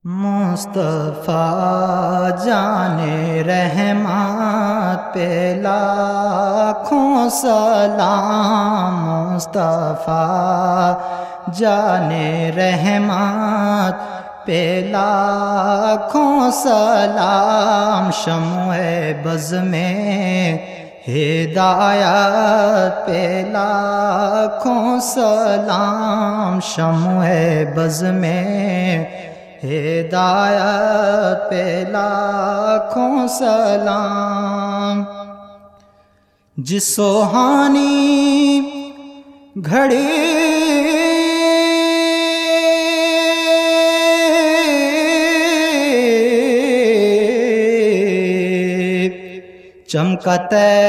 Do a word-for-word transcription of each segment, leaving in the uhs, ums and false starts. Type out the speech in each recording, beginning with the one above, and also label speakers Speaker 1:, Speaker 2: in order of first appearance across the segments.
Speaker 1: مصطفیٰ جانے رحمت پہ لاکھوں سلام، مصطفیٰ جانے رحمت پہ لاکھوں سلام، شمع بز میں ہدایت پہ لاکھوں سلام، شمع بز میں ہدایت پہ لاکھوں سلام، جس سوہانی گھڑی چمکا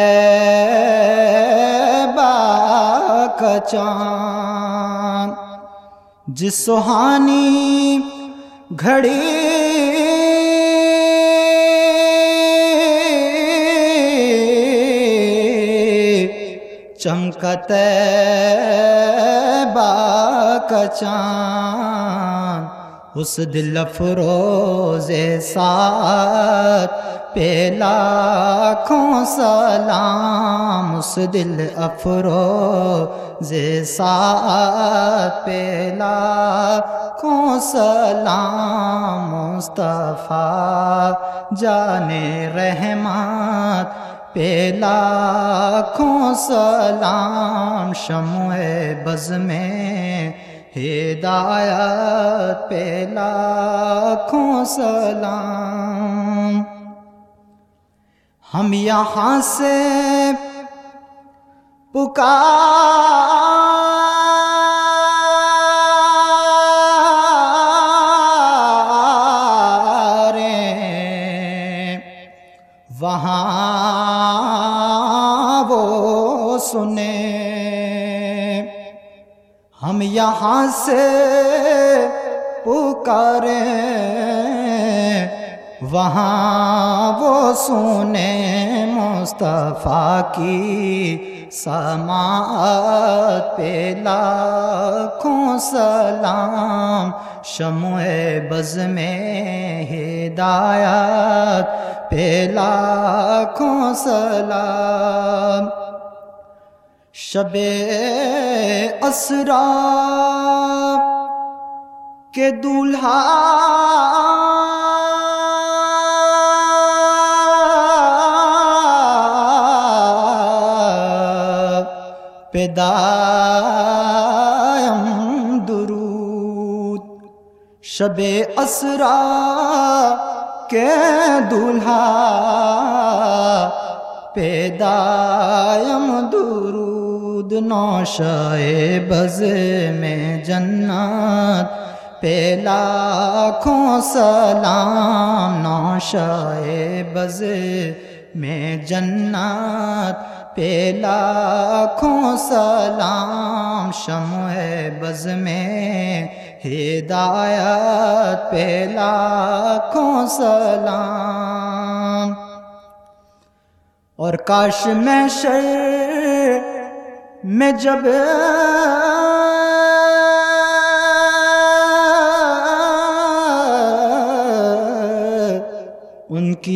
Speaker 1: طیبہ کا چاند، جس سوہانی گھڑی چمکا طیبہ کا چاند، اس دل افروز سعادت پہ لاکھوں سلام، اس دل افروز سعادت پہ لاکھوں سلام، مصطفیٰ جانے رحمت پہ لاکھوں سلام، شمع بز میں ہدایت پہ لاکھوں سلام، ہم یہاں سے پکاریں، وہاں وہ سنیں، ہم یہاں سے پکاریں، وہاں وہ سنیں، مصطفیٰ کی سماعت پہ لاکھوں سلام، شمع بز میں ہدایت پہ لاکھوں سلام، شب اسریٰ کے دولہا پہ دائم درود، شب اسریٰ کے دولہا پہ دائم درود، نوشہ بز میں جنت پہ لاکھوں سلام، نوشہ بز میں جنت پہ لاکھوں سلام، شمع بز میں ہدایت پہ لاکھوں سلام، اور کاش محشر میں جب ان کی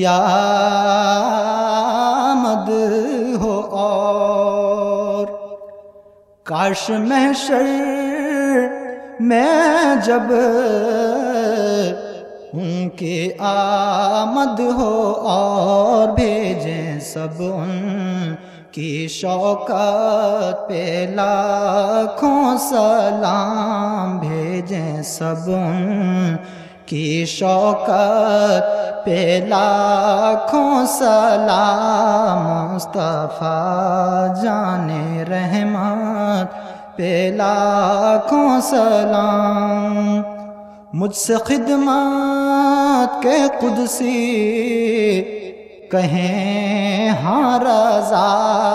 Speaker 1: آمد ہو، اور کاش محشر میں جب ان کی آمد ہو، اور بھیجیں سب ان کی شوکت پہ لاکھوں سلام، بھیجیں سب ان کی شوکت پہ لاکھوں سلام، مصطفیٰ جانے رحمت پہ لاکھوں سلام، مجھ سے خدمت کے قدسی کہیں ہاں رضا،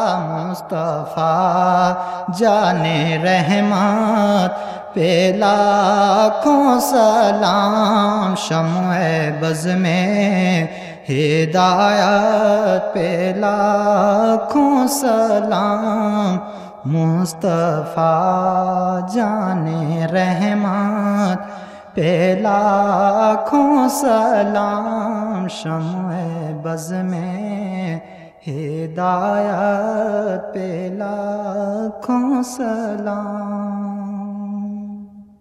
Speaker 1: مصطفیٰ جانے رحمت پہ لاکھوں سلام، شمع بز میں ہدایت پہ لاکھوں سلام، مصطفیٰ جان رحمت پہ لاکھوں سلام، شمع بز میں ہدایت پہ لاکھوں سلام۔